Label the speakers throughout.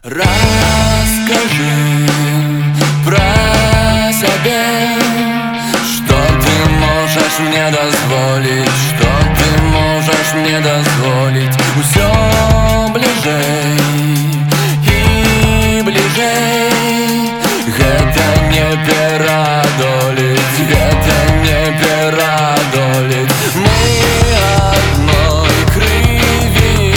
Speaker 1: Расскажи про себя, что ты можешь мне дозволить, что ты можешь мне дозволить. Все ближе и ближе, это не переодолеть, это не переодолеть. Мы одной крови,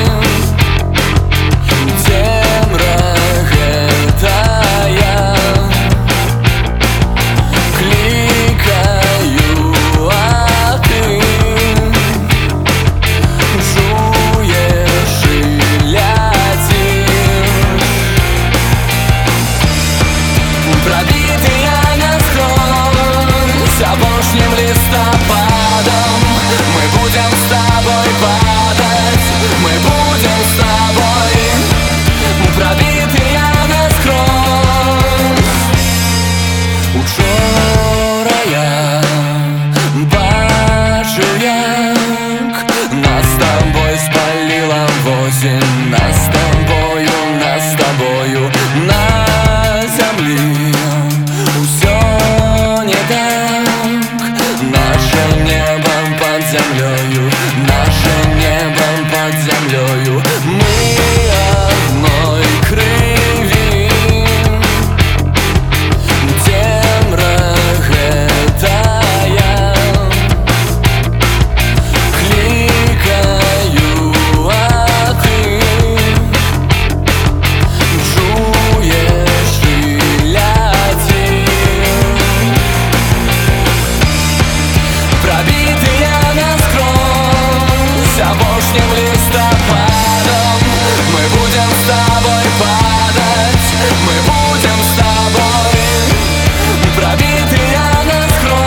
Speaker 1: обошним листопадом мы будем с тобой падать, мы будем с тобой пробитые насквозь. Учора башняк нас с тобой спалила в осень, нас с тобою на земле все не так. Наше небо под землею, наше небо под землею. Мы одной крови, темра это кликаю, а ты жуешь и летишь. Пробитые насквозь обошним листопадом мы будем с тобой падать, мы будем с тобой пробитые насквозь.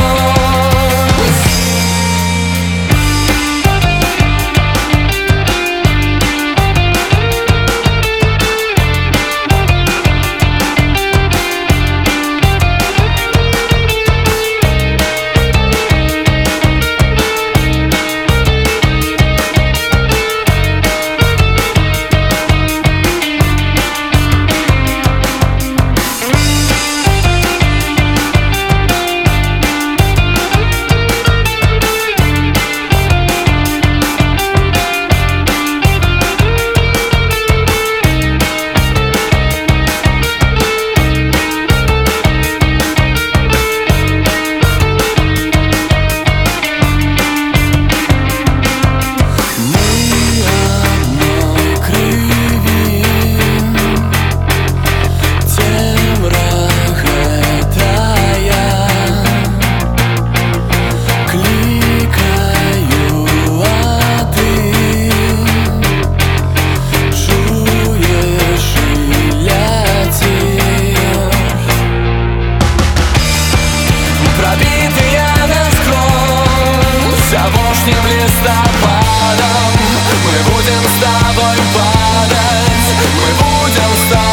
Speaker 1: Обошним листопадом мы будем с тобой падать, мы будем с тобой